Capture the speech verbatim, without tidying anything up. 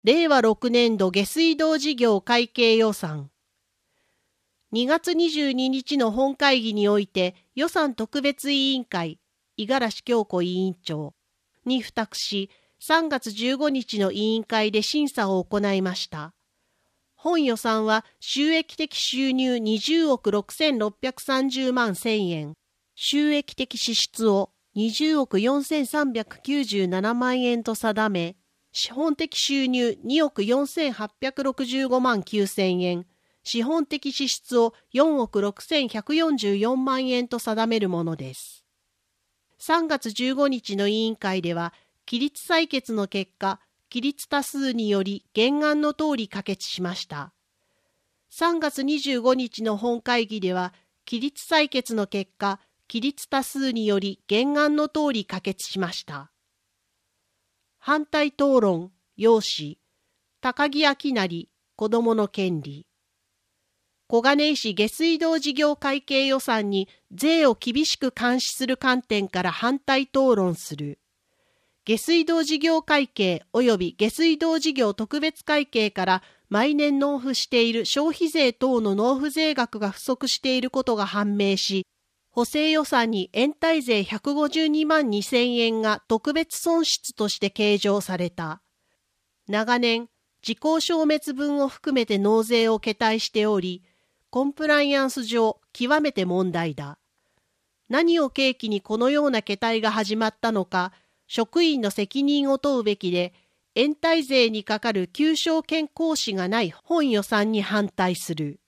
れいわろくねんど下水道事業会計予算。にがつにじゅうににちの本会議において予算特別委員会、五十嵐京子委員長に付託し、さんがつじゅうごにちの委員会で審査を行いました。本予算は収益的収入にじゅうおくろくせんろっぴゃくさんじゅうまんせんえん、収益的支出をにじゅうおくよんせんさんびゃくきゅうじゅうななまんえんと定め、資本的収入におくよんせんはっぴゃくろくじゅうごまんきゅうせんえん、資本的支出をよんおくろくせんひゃくよんじゅうよんまんえんと定めるものです。さんがつじゅうごにちの委員会では、起立採決の結果、起立多数により原案の通り可決しました。さんがつにじゅうごにちの本会議では、起立採決の結果、起立多数により原案の通り可決しました。反対討論、要旨、高木明成、子どもの権利。小金井市下水道事業会計予算に税を厳しく監視する観点から反対討論する。下水道事業会計及び下水道事業特別会計から毎年納付している消費税等の納付税額が不足していることが判明し、補正予算に延滞税ひゃくごじゅうにまんにせんえんが特別損失として計上された。長年、時効消滅分を含めて納税を懈怠しており、コンプライアンス上極めて問題だ。何を契機にこのような懈怠が始まったのか、職員の責任を問うべきで、延滞税にかかる求償権行使がない本予算に反対する。